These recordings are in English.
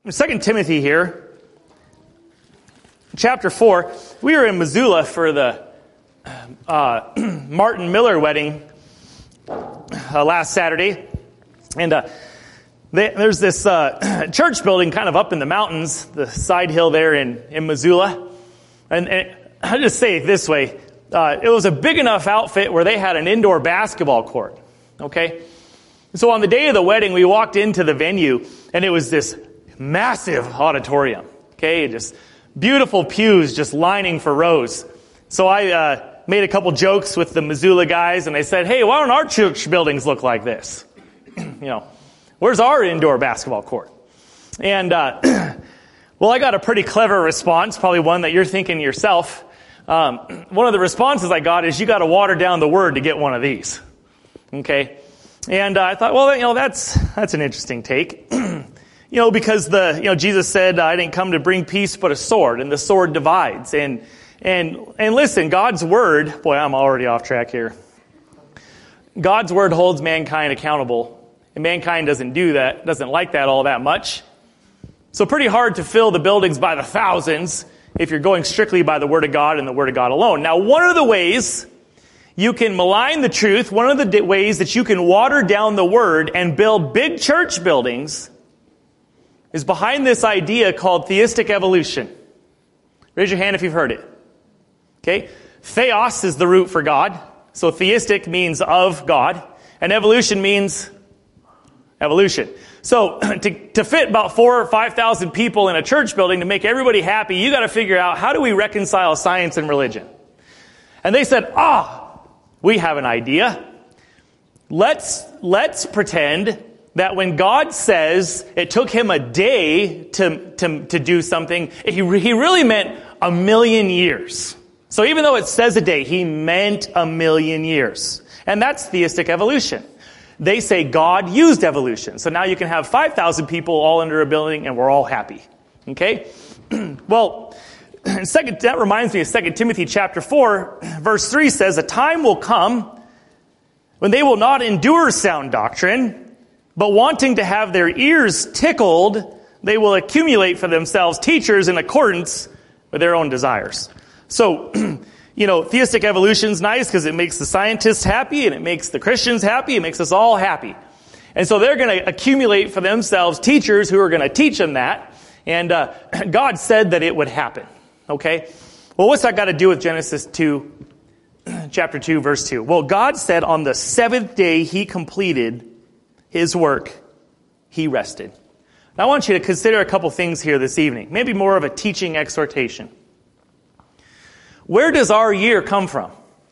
2 Timothy here, chapter 4. We were in Missoula for the Martin Miller wedding last Saturday. And there's this church building kind of up in the mountains, the side hill there in Missoula. And I'll just say it this way. It was a big enough outfit where they had an indoor basketball court. Okay? So on the day of the wedding, we walked into the venue, and it was this massive auditorium. Okay? Just beautiful pews just lining for rows. So I made a couple jokes with the Missoula guys, and I said, hey, why don't our church buildings look like this? Where's our indoor basketball court? And, well, I got a pretty clever response, probably one that you're thinking yourself. One of the responses I got is, you got to water down the word to get one of these. Okay? And I thought, well, that's an interesting take. Because Jesus said, I didn't come to bring peace but a sword, and the sword divides. And listen, God's word, boy, I'm already off track here. God's word holds mankind accountable. And mankind doesn't like that all that much. So pretty hard to fill the buildings by the thousands if you're going strictly by the Word of God and the Word of God alone. Now, one of the ways you can malign the truth, one of the ways that you can water down the Word and build big church buildings is behind this idea called theistic evolution. Raise your hand if you've heard it. Okay? Theos is the root for God. So theistic means of God. And evolution means evolution. So to fit about 4,000 or 5,000 people in a church building to make everybody happy, you got to figure out, how do we reconcile science and religion? And they said, we have an idea. Let's pretend that when God says it took him a day to do something, he really meant 1,000,000 years. So even though it says a day, he meant 1,000,000 years. And that's theistic evolution. They say God used evolution. So now you can have 5,000 people all under a building and we're all happy. Okay? Well, that reminds me of 2 Timothy chapter 4, verse 3 says, a time will come when they will not endure sound doctrine, but wanting to have their ears tickled, they will accumulate for themselves teachers in accordance with their own desires. So, theistic evolution's nice because it makes the scientists happy and it makes the Christians happy. It makes us all happy. And so they're going to accumulate for themselves teachers who are going to teach them that. And God said that it would happen. Okay? Well, what's that got to do with Genesis 2, chapter 2, verse 2? Well, God said on the seventh day he completed his work. He rested. Now I want you to consider a couple things here this evening. Maybe more of a teaching exhortation. Where does our year come from?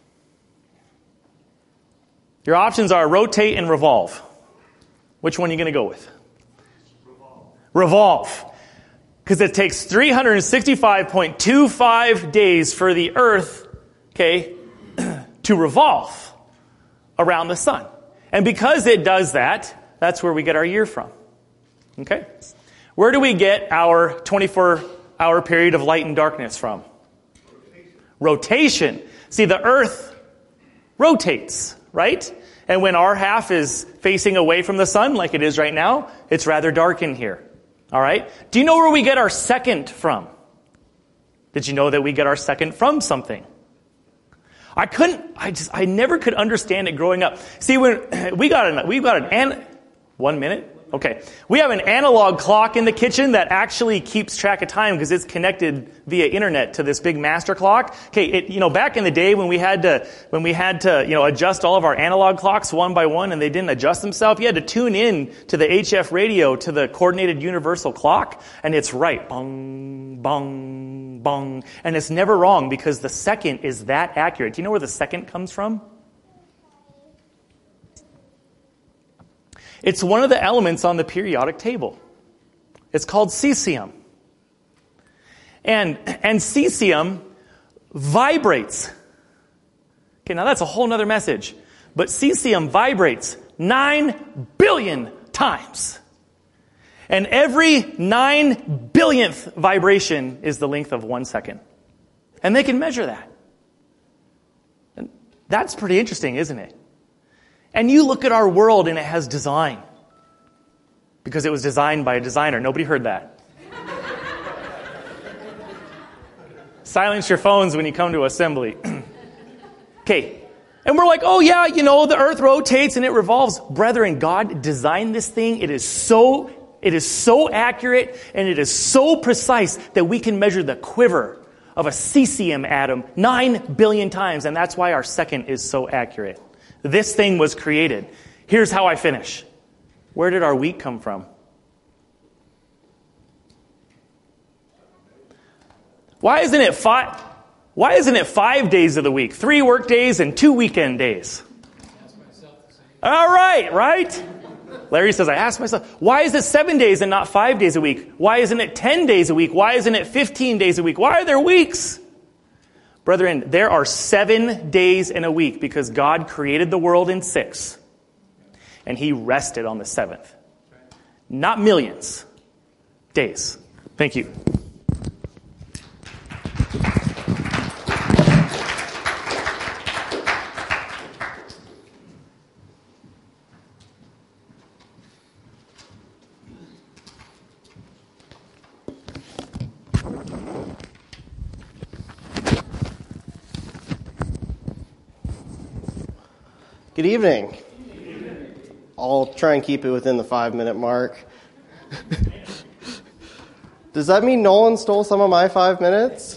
Your options are rotate and revolve. Which one are you going to go with? Revolve. Because it takes 365.25 days for the earth, to revolve around the sun. And because it does that, that's where we get our year from. Okay? Where do we get our 24-hour period of light and darkness from? Rotation. See, the earth rotates, right? And when our half is facing away from the sun, like it is right now, it's rather dark in here. All right? Do you know where we get our second from? Did you know that we get our second from something? I never could understand it growing up. See, when we've got an 1 minute? Okay. We have an analog clock in the kitchen that actually keeps track of time because it's connected via internet to this big master clock. Okay, back in the day when we had to adjust all of our analog clocks one by one and they didn't adjust themselves, you had to tune in to the HF radio to the coordinated universal clock, and it's right. Bong, bong, bong. And it's never wrong because the second is that accurate. Do you know where the second comes from? It's one of the elements on the periodic table. It's called cesium. And cesium vibrates. Okay, now that's a whole other message. But cesium vibrates 9 billion times. And every 9 billionth vibration is the length of 1 second. And they can measure that. And that's pretty interesting, isn't it? And you look at our world and it has design. Because it was designed by a designer. Nobody heard that. Silence your phones when you come to assembly. Okay. And we're like, oh yeah, the earth rotates and it revolves. Brethren, God designed this thing. It is so accurate and it is so precise that we can measure the quiver of a cesium atom 9 billion times. And that's why our second is so accurate. This thing was created. Here's how I finish. Where did our week come from? Why isn't it 5 days of the week, 3 work days and 2 weekend days? All right? Larry says, I asked myself, why is it 7 days and not 5 days a week? Why isn't it 10 days a week? Why isn't it 15 days a week? Why are there weeks? Brethren, there are 7 days in a week because God created the world in 6. And he rested on the 7th. Not millions. Days. Thank you. Good evening. I'll try and keep it within the 5-minute mark. Does that mean Nolan stole some of my 5 minutes?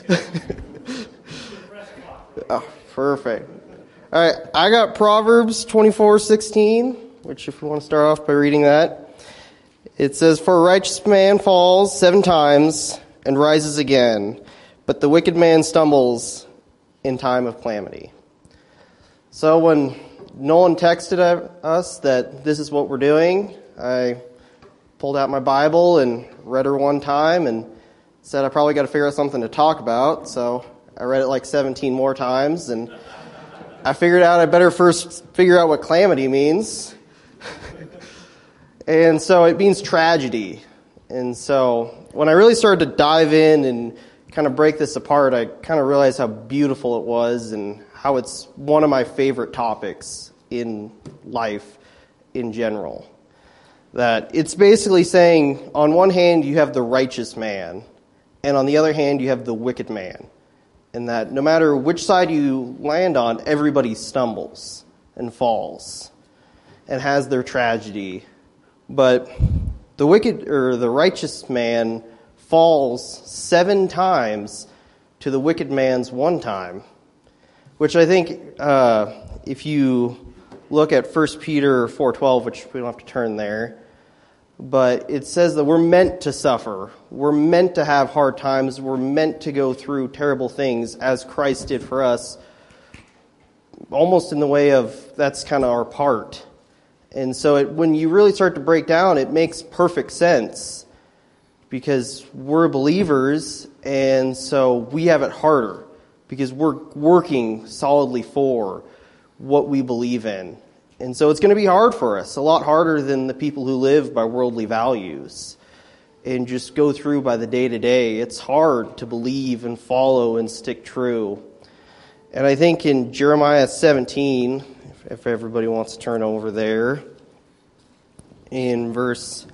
Oh, perfect. All right, I got Proverbs 24:16, which if you want to start off by reading that, it says, "For a righteous man falls 7 times and rises again, but the wicked man stumbles in time of calamity." So when Nolan texted us that this is what we're doing, I pulled out my Bible and read her one time and said I probably got to figure out something to talk about. So I read it like 17 more times, and I figured out I better first figure out what calamity means. And so it means tragedy. And so when I really started to dive in and kind of break this apart, I kind of realized how beautiful it was and how it's one of my favorite topics in life in general. That it's basically saying, on one hand, you have the righteous man, and on the other hand, you have the wicked man. And that no matter which side you land on, everybody stumbles and falls and has their tragedy. But the wicked or the righteous man falls 7 times to the wicked man's 1 time. Which I think, if you look at 1 Peter 4:12, which we don't have to turn there, but it says that we're meant to suffer. We're meant to have hard times. We're meant to go through terrible things as Christ did for us, almost in the way of that's kind of our part. And so when you really start to break down, it makes perfect sense because we're believers, and so we have it harder. Because we're working solidly for what we believe in. And so it's going to be hard for us, a lot harder than the people who live by worldly values and just go through by the day-to-day. It's hard to believe and follow and stick true. And I think in Jeremiah 17, if everybody wants to turn over there, in verses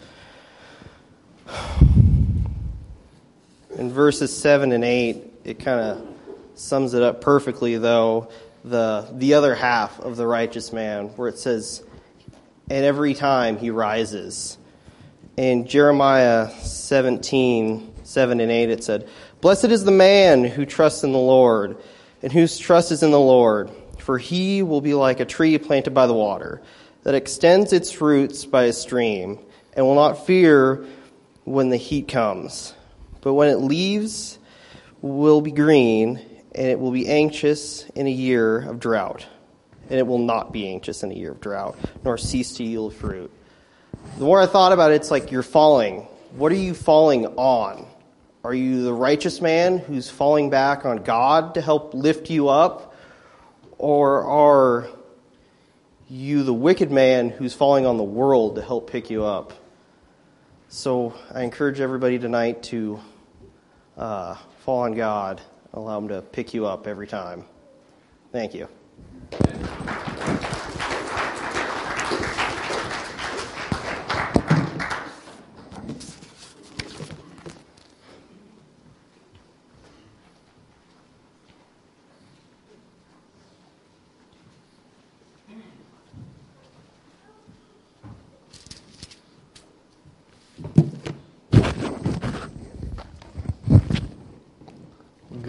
7 and 8, it kind of sums it up perfectly, though, the other half of the righteous man, where it says, and every time he rises. In Jeremiah 17, 7 and 8, it said, "Blessed is the man who trusts in the Lord, and whose trust is in the Lord, for he will be like a tree planted by the water, that extends its roots by a stream, and will not fear when the heat comes. But when it leaves will be green, and it will be anxious in a year of drought. And it will not be anxious in a year of drought, nor cease to yield fruit." The more I thought about it, it's like you're falling. What are you falling on? Are you the righteous man who's falling back on God to help lift you up? Or are you the wicked man who's falling on the world to help pick you up? So I encourage everybody tonight to fall on God. Allow him to pick you up every time. Thank you.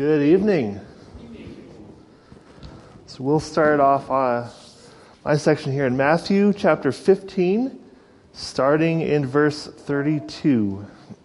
Good evening. So we'll start off my section here in Matthew chapter 15, starting in verse 32.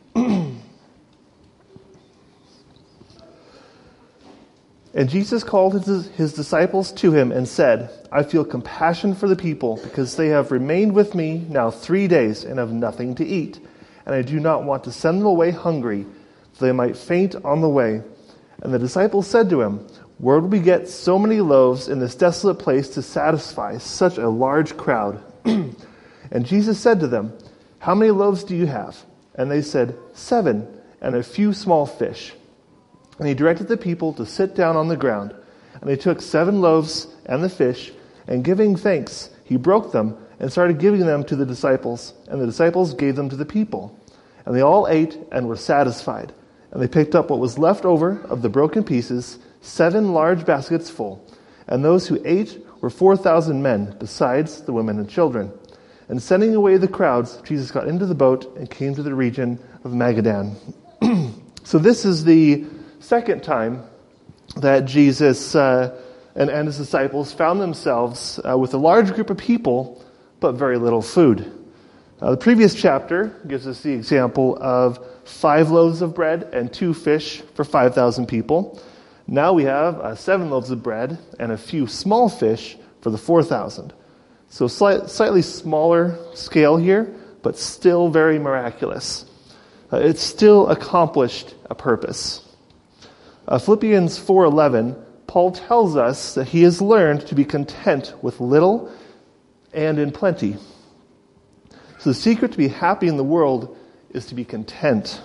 And Jesus called his disciples to him and said, I feel compassion for the people because they have remained with me now 3 days and have nothing to eat. And I do not want to send them away hungry, so they might faint on the way. And the disciples said to him, where would we get so many loaves in this desolate place to satisfy such a large crowd? And Jesus said to them, how many loaves do you have? And they said, 7, and a few small fish. And he directed the people to sit down on the ground. And they took 7 loaves and the fish, and giving thanks, he broke them and started giving them to the disciples. And the disciples gave them to the people. And they all ate and were satisfied. And they picked up what was left over of the broken pieces, 7 large baskets full. And those who ate were 4,000 men, besides the women and children. And sending away the crowds, Jesus got into the boat and came to the region of Magadan. So this is the second time that Jesus and his disciples found themselves with a large group of people, but very little food. The previous chapter gives us the example of 5 loaves of bread and 2 fish for 5,000 people. Now we have 7 loaves of bread and a few small fish for the 4,000. So slightly smaller scale here, but still very miraculous. It still accomplished a purpose. Philippians 4:11, Paul tells us that he has learned to be content with little and in plenty. So the secret to be happy in the world is to be content.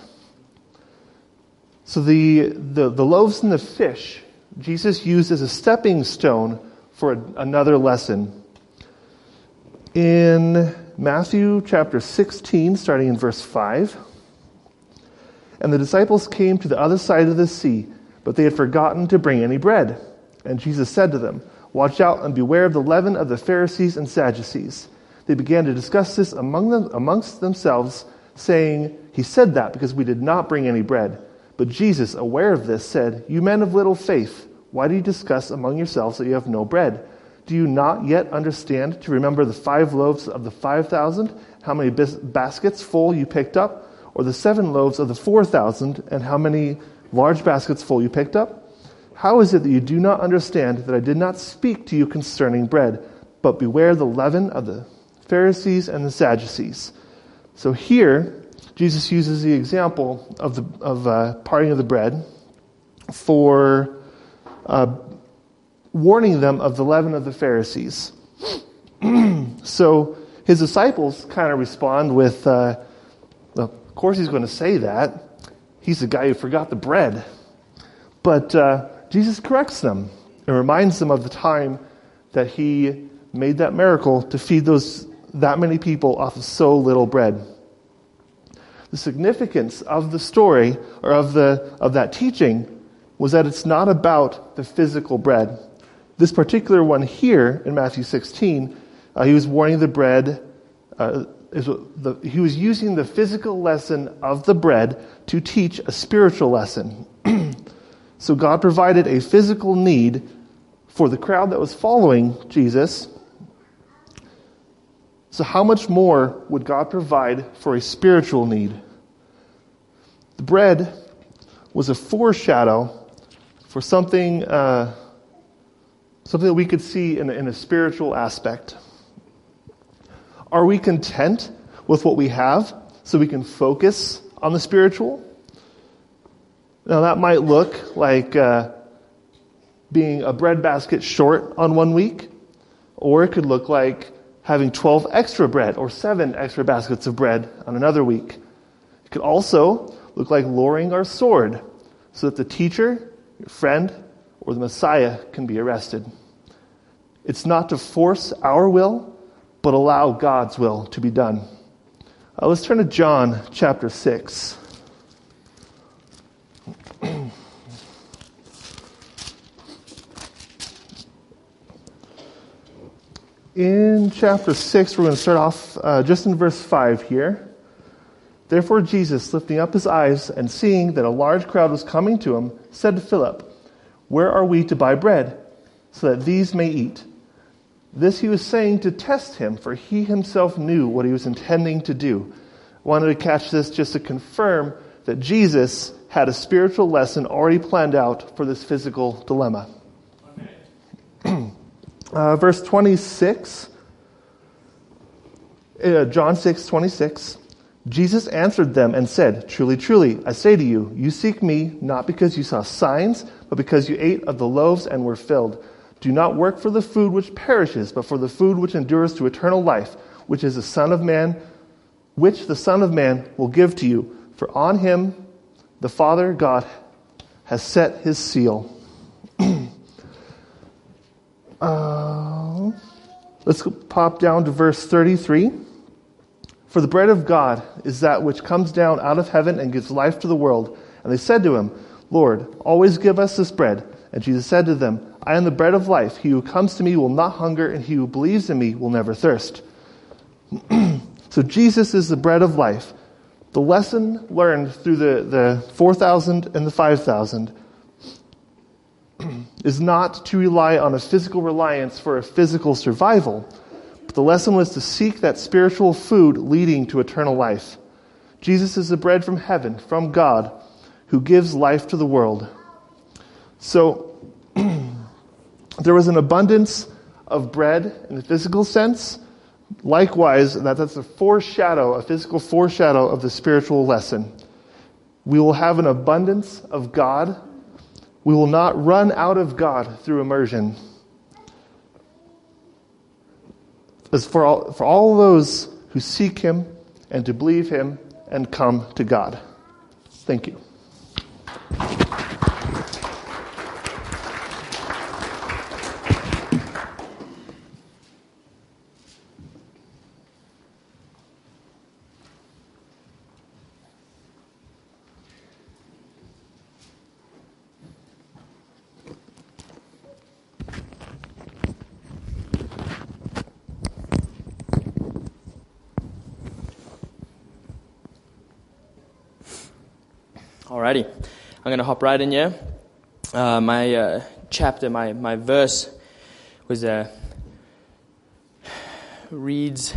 So the loaves and the fish, Jesus used as a stepping stone for another lesson. In Matthew chapter 16, starting in verse 5, and the disciples came to the other side of the sea, but they had forgotten to bring any bread. And Jesus said to them, watch out and beware of the leaven of the Pharisees and Sadducees. They began to discuss this amongst themselves, saying, he said that because we did not bring any bread. But Jesus, aware of this, said, you men of little faith, why do you discuss among yourselves that you have no bread? Do you not yet understand to remember the 5 loaves of the 5,000, how many baskets full you picked up? Or the 7 loaves of the 4,000, and how many large baskets full you picked up? How is it that you do not understand that I did not speak to you concerning bread, but beware the leaven of the Pharisees and the Sadducees? So here, Jesus uses the example of parting of the bread for warning them of the leaven of the Pharisees. So his disciples kind of respond with, well, of course he's going to say that. He's the guy who forgot the bread. But Jesus corrects them and reminds them of the time that he made that miracle to feed that many people off of so little bread. The significance of the story, or of that teaching, was that it's not about the physical bread. This particular one here in Matthew 16, he was warning the bread. He was using the physical lesson of the bread to teach a spiritual lesson. So God provided a physical need for the crowd that was following Jesus. So how much more would God provide for a spiritual need? The bread was a foreshadow for something that we could see in a spiritual aspect. Are we content with what we have so we can focus on the spiritual? Now that might look like being a bread basket short on one week, or it could look like having 12 extra bread or 7 extra baskets of bread on another week. It could also look like lowering our sword so that the teacher, your friend, or the Messiah can be arrested. It's not to force our will, but allow God's will to be done. Let's turn to John chapter 6. In chapter 6, we're going to start off just in verse 5 here. Therefore Jesus, lifting up his eyes and seeing that a large crowd was coming to him, said to Philip, "Where are we to buy bread, so that these may eat?" This he was saying to test him, for he himself knew what he was intending to do. I wanted to catch this just to confirm that Jesus had a spiritual lesson already planned out for this physical dilemma. Verse 26, John 6:26. Jesus answered them and said, "Truly, truly, I say to you, you seek me not because you saw signs, but because you ate of the loaves and were filled. Do not work for the food which perishes, but for the food which endures to eternal life, which the Son of Man will give to you. For on him the Father God has set his seal." Let's pop down to verse 33. "For the bread of God is that which comes down out of heaven and gives life to the world. And they said to him, 'Lord, always give us this bread.' And Jesus said to them, 'I am the bread of life. He who comes to me will not hunger, and he who believes in me will never thirst.'" So Jesus is the bread of life. The lesson learned through the 4,000 and the 5,000 is not to rely on a physical reliance for a physical survival. But the lesson was to seek that spiritual food leading to eternal life. Jesus is the bread from heaven, from God, who gives life to the world. So there was an abundance of bread in the physical sense. Likewise, that's a physical foreshadow of the spiritual lesson. We will have an abundance of God. We will not run out of God through immersion. As for all those who seek him and to believe him and come to God. Thank you. Alrighty, I'm going to hop right in here. My chapter, my verse was reads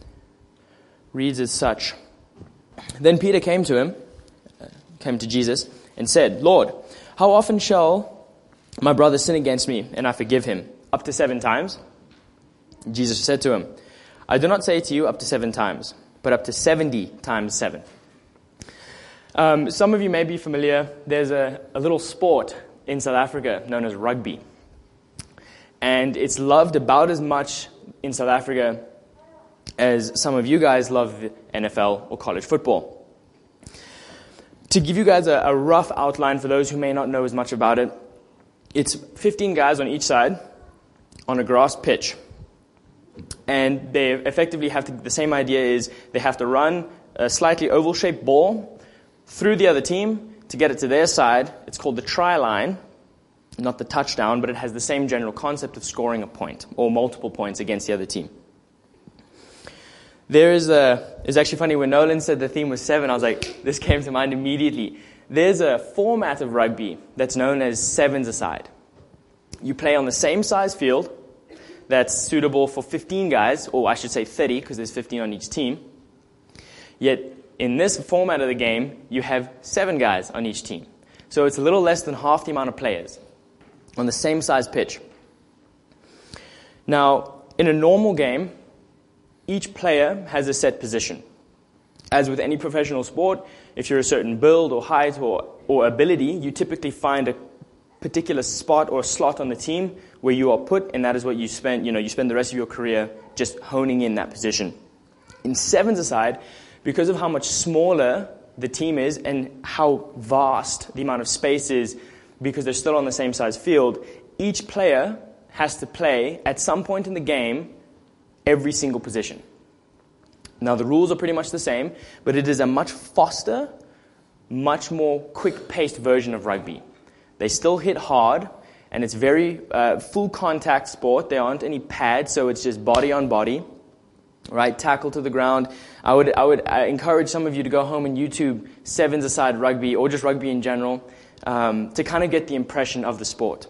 as such. Then Peter came to Jesus, and said, "Lord, how often shall my brother sin against me, and I forgive him? Up to 7 times?" Jesus said to him, "I do not say to you up to 7 times, but up to 70 times 7. Some of you may be familiar, there's a little sport in South Africa known as rugby. And it's loved about as much in South Africa as some of you guys love NFL or college football. To give you guys a rough outline for those who may not know as much about it, it's 15 guys on each side on a grass pitch. And they effectively the same idea is they have to run a slightly oval-shaped ball through the other team to get it to their side. It's called the try line, not the touchdown, but it has the same general concept of scoring a point or multiple points against the other team. It's actually funny, when Nolan said the theme was 7, I was like, this came to mind immediately. There's a format of rugby that's known as 7s-a-side. You play on the same size field that's suitable for 15 guys, or I should say 30, because there's 15 on each team. Yet, in this format of the game, you have 7 guys on each team. So it's a little less than half the amount of players on the same size pitch. Now, in a normal game, each player has a set position. As with any professional sport, if you're a certain build or height or ability, you typically find a particular spot or slot on the team where you are put, and that is what you spend the rest of your career just honing in that position. In 7s-a-side, because of how much smaller the team is and how vast the amount of space is, because they're still on the same size field, each player has to play at some point in the game every single position. Now, the rules are pretty much the same, but it is a much faster, much more quick-paced version of rugby. They still hit hard, and it's very full contact sport. There aren't any pads, so it's just body on body. right? Tackle to the ground. I would encourage some of you to go home and YouTube sevens-a-side rugby or just rugby in general to kind of get the impression of the sport.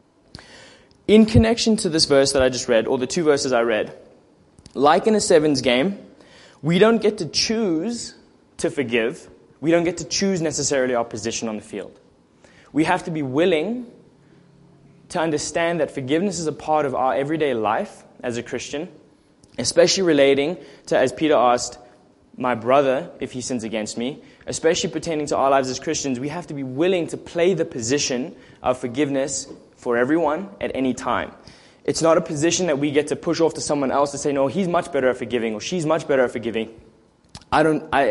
In connection to this verse that I just read, or the two verses I read, like in a sevens game, we don't get to choose to forgive. We don't get to choose necessarily our position on the field. We have to be willing to understand that forgiveness is a part of our everyday life as a Christian, especially relating to, as Peter asked, my brother, if he sins against me, especially pertaining to our lives as Christians. We have to be willing to play the position of forgiveness for everyone at any time. It's not a position that we get to push off to someone else to say, no, he's much better at forgiving, or she's much better at forgiving. I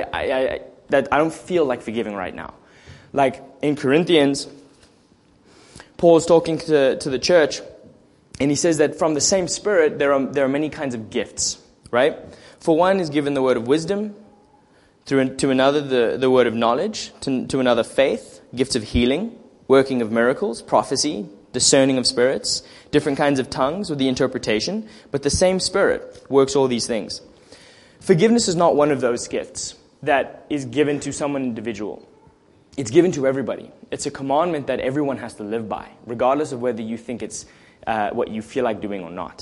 don't feel like forgiving right now. Like in Corinthians, Paul's talking to the church, and he says that from the same Spirit, there are many kinds of gifts, right? For one is given the word of wisdom, to another the word of knowledge, to another faith, gifts of healing, working of miracles, prophecy, discerning of spirits, different kinds of tongues, or the interpretation, but the same Spirit works all these things. Forgiveness is not one of those gifts that is given to someone individual. It's given to everybody. It's a commandment that everyone has to live by, regardless of whether you think it's what you feel like doing or not.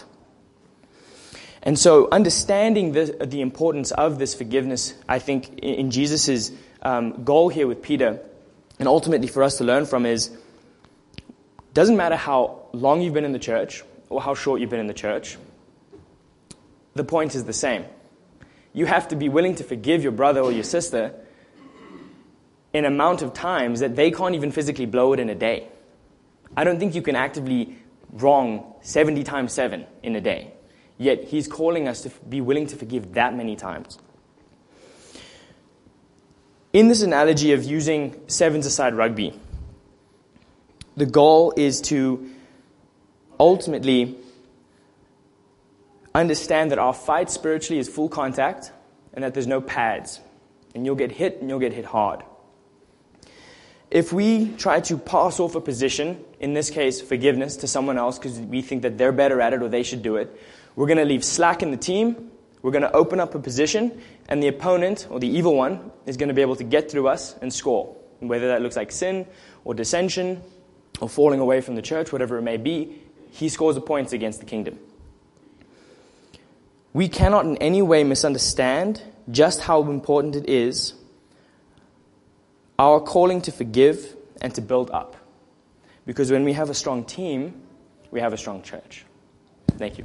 And so understanding the importance of this forgiveness, I think in Jesus' goal here with Peter, and ultimately for us to learn from, is doesn't matter how long you've been in the church or how short you've been in the church, the point is the same. You have to be willing to forgive your brother or your sister in amount of times that they can't even physically blow it in a day. I don't think you can actively wrong 70 times 7 in a day. Yet he's calling us to be willing to forgive that many times. In this analogy of using sevens-a-side rugby, the goal is to ultimately understand that our fight spiritually is full contact and that there's no pads. And you'll get hit, and you'll get hit hard. If we try to pass off a position, in this case forgiveness, to someone else because we think that they're better at it or they should do it, we're going to leave slack in the team, we're going to open up a position, and the opponent, or the evil one, is going to be able to get through us and score. And whether that looks like sin or dissension or falling away from the church, whatever it may be, he scores the points against the kingdom. We cannot in any way misunderstand just how important it is, our calling to forgive and to build up. Because when we have a strong team, we have a strong church. Thank you.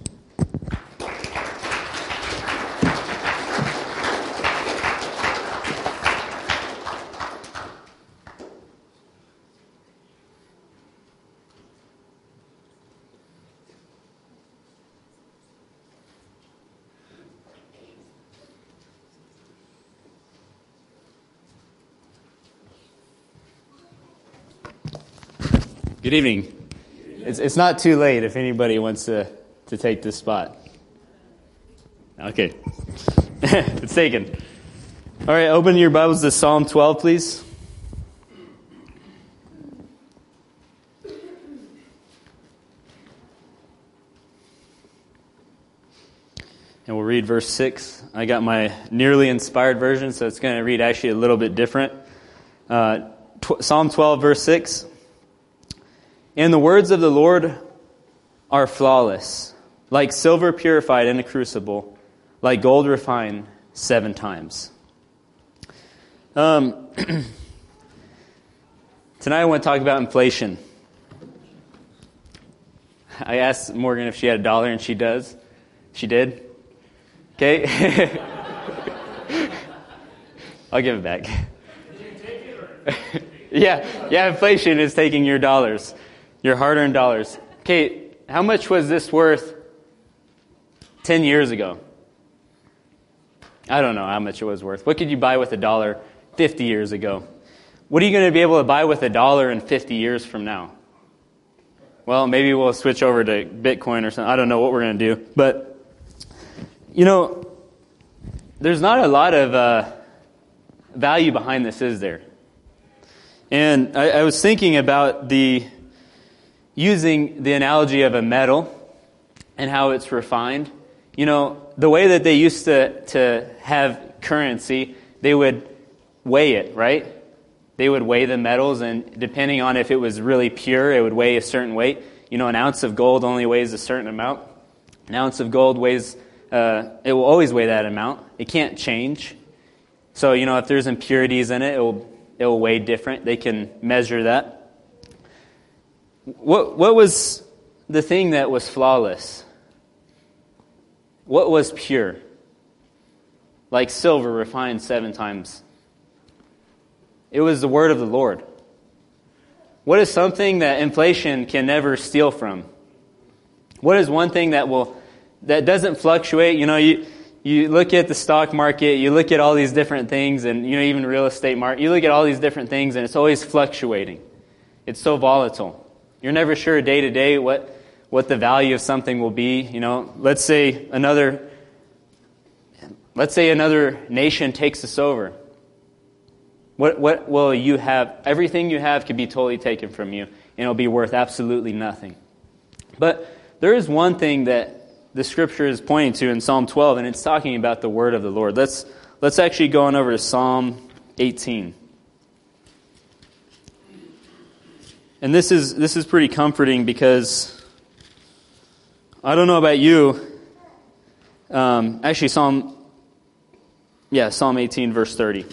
Good evening. It's not too late if anybody wants to take this spot. Okay. It's taken. All right, open your Bibles to Psalm 12, please. And we'll read verse 6. I got my nearly inspired version, so it's going to read actually a little bit different. Psalm 12, verse 6. And the words of the Lord are flawless, like silver purified in a crucible, like gold refined 7 times. Tonight I want to talk about inflation. I asked Morgan if she had $1, and she does. She did. Okay. I'll give it back. Did you take it? Yeah, inflation is taking your dollars. Your hard-earned dollars. Okay, how much was this worth 10 years ago? I don't know how much it was worth. What could you buy with $1 50 years ago? What are you going to be able to buy with $1 in 50 years from now? Well, maybe we'll switch over to Bitcoin or something. I don't know what we're going to do. But, there's not a lot of value behind this, is there? And I was thinking about using the analogy of a metal and how it's refined. the way that they used to have currency, they would weigh it, right? They would weigh the metals, and depending on if it was really pure, it would weigh a certain weight. An ounce of gold only weighs a certain amount. An ounce of gold weighs, it will always weigh that amount. It can't change. So, if there's impurities in it, it will weigh different. They can measure that. What was the thing that was flawless? What was pure? Like silver refined 7 times. It was the word of the Lord. What is something that inflation can never steal from? What is one thing that doesn't fluctuate? You look at the stock market, you look at all these different things, and even real estate market, you look at all these different things, and it's always fluctuating. It's so volatile. You're never sure day to day what the value of something will be. Let's say another nation takes us over. What will you have? Everything you have could be totally taken from you, and it'll be worth absolutely nothing. But there is one thing that the Scripture is pointing to in Psalm 12, and it's talking about the word of the Lord. Let's actually go on over to Psalm 18. And this is pretty comforting because I don't know about you. Actually, Psalm 18, verse 30.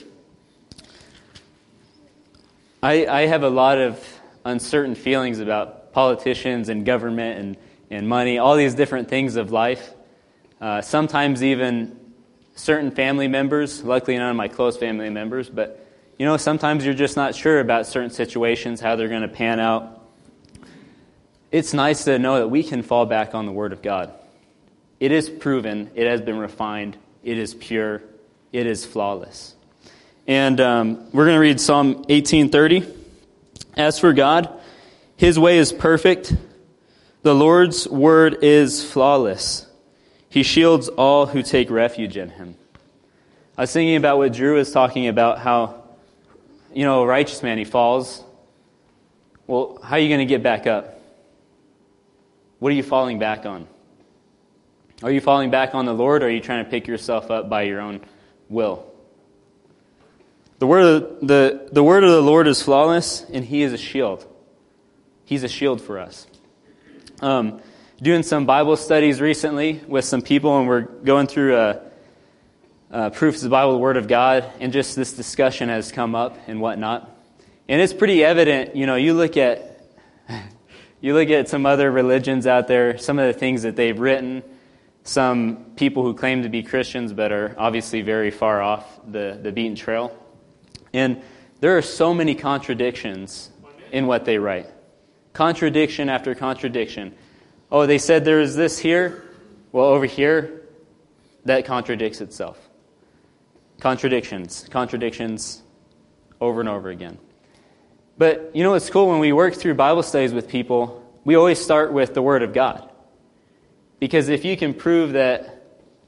I have a lot of uncertain feelings about politicians and government and money, all these different things of life. Sometimes even certain family members, luckily none of my close family members, but sometimes you're just not sure about certain situations, how they're going to pan out. It's nice to know that we can fall back on the Word of God. It is proven, it has been refined, it is pure, it is flawless. And we're going to read Psalm 18:30. As for God, His way is perfect. The Lord's word is flawless. He shields all who take refuge in Him. I was thinking about what Drew was talking about, how, a righteous man, he falls. Well, how are you going to get back up? What are you falling back on? Are you falling back on the Lord, or are you trying to pick yourself up by your own will? The word of the Lord is flawless, and He is a shield. He's a shield for us. Doing some Bible studies recently with some people, and we're going through proofs of the Bible, the Word of God, and just this discussion has come up and whatnot. And it's pretty evident, you look at some other religions out there, some of the things that they've written, some people who claim to be Christians but are obviously very far off the beaten trail. And there are so many contradictions in what they write. Contradiction after contradiction. Oh, they said there is this here. Well, over here, that contradicts itself. Contradictions over and over again. But it's cool when we work through Bible studies with people, we always start with the Word of God. Because if you can prove that,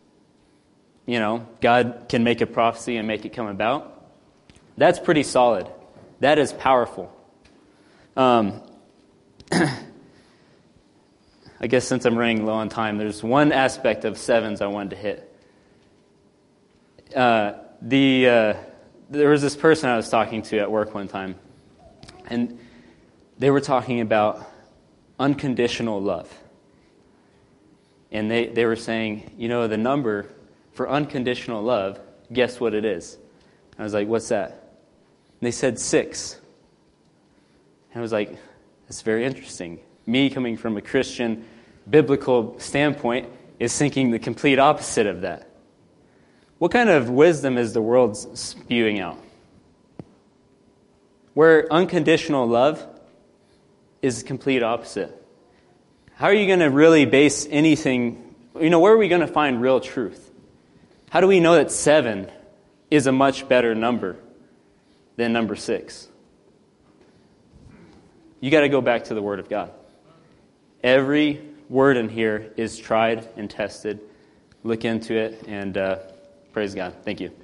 God can make a prophecy and make it come about, that's pretty solid. That is powerful. I guess since I'm running low on time, there's one aspect of sevens I wanted to hit. There was this person I was talking to at work one time, and they were talking about unconditional love. And they were saying, the number for unconditional love, guess what it is? I was like, what's that? And they said 6. And I was like, that's very interesting. Me, coming from a Christian, biblical standpoint, is thinking the complete opposite of that. What kind of wisdom is the world spewing out? Where unconditional love is the complete opposite. How are you going to really base anything? Where are we going to find real truth? How do we know that 7 is a much better number than number 6? You got to go back to the Word of God. Every word in here is tried and tested. Look into it, and praise God. Thank you.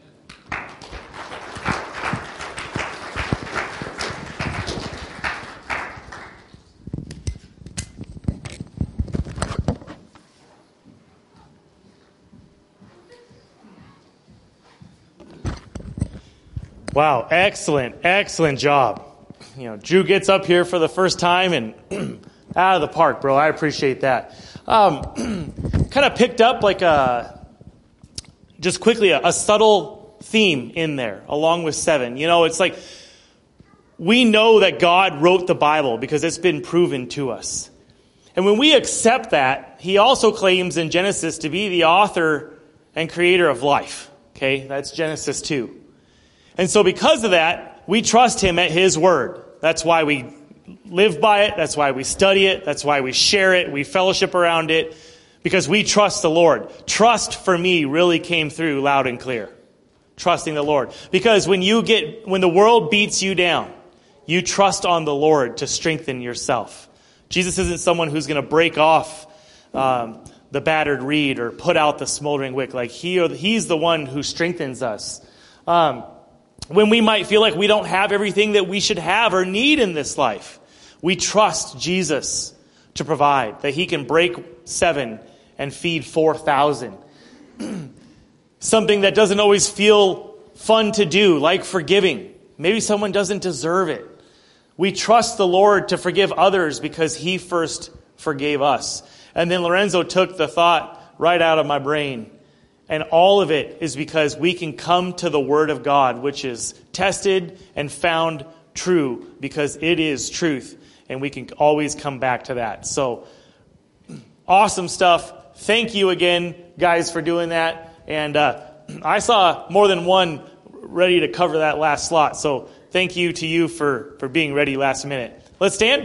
Wow, excellent job. Drew gets up here for the first time and out of the park, bro. I appreciate that. Kind of picked up like just quickly a subtle theme in there along with 7. It's like we know that God wrote the Bible because it's been proven to us. And when we accept that, he also claims in Genesis to be the author and creator of life. Okay, that's Genesis 2. And so because of that, we trust him at his word. That's why we live by it. That's why we study it. That's why we share it. We fellowship around it because we trust the Lord. Trust for me really came through loud and clear. Trusting the Lord. Because when the world beats you down, you trust on the Lord to strengthen yourself. Jesus isn't someone who's going to break off the battered reed or put out the smoldering wick. Like he's the one who strengthens us. When we might feel like we don't have everything that we should have or need in this life, we trust Jesus to provide, that he can break 7 and feed 4,000. Something that doesn't always feel fun to do, like forgiving. Maybe someone doesn't deserve it. We trust the Lord to forgive others because he first forgave us. And then Lorenzo took the thought right out of my brain. And all of it is because we can come to the Word of God, which is tested and found true because it is truth. And we can always come back to that. So, awesome stuff. Thank you again, guys, for doing that. And I saw more than one ready to cover that last slot. So, thank you to you for being ready last minute. Let's stand.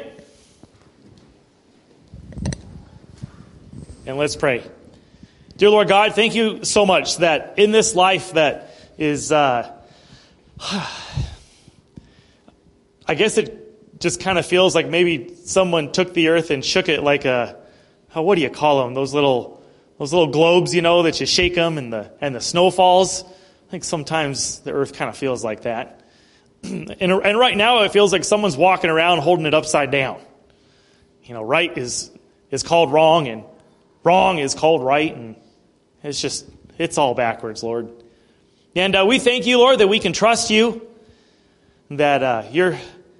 And let's pray. Dear Lord God, thank you so much that in this life that is, I guess it just kind of feels like maybe someone took the earth and shook it like what do you call them? Those little globes, that you shake them and the snow falls. I think sometimes the earth kind of feels like that. And right now it feels like someone's walking around holding it upside down. Right is called wrong and wrong is called right, and it's all backwards, Lord. And we thank you, Lord, that we can trust you, that you're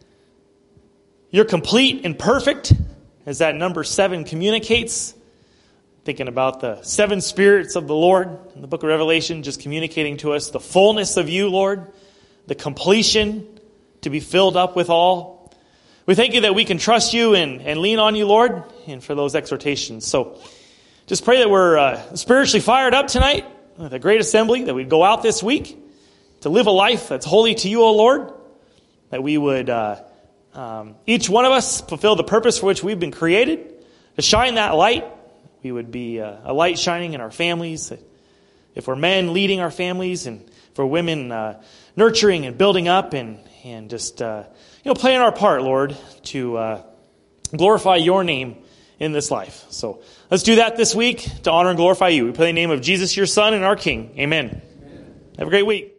complete and perfect, as that number 7 communicates. Thinking about the 7 spirits of the Lord in the book of Revelation, just communicating to us the fullness of you, Lord, the completion to be filled up with all. We thank you that we can trust you and lean on you, Lord, and for those exhortations. So just pray that we're spiritually fired up tonight with a great assembly, that we'd go out this week to live a life that's holy to you, O Lord, that we would, each one of us, fulfill the purpose for which we've been created, to shine that light. We would be a light shining in our families. If we're men, leading our families, and for women, nurturing and building up and just, playing our part, Lord, to glorify your name in this life. So let's do that this week to honor and glorify you. We pray in the name of Jesus, your Son, and our King. Amen. Have a great week.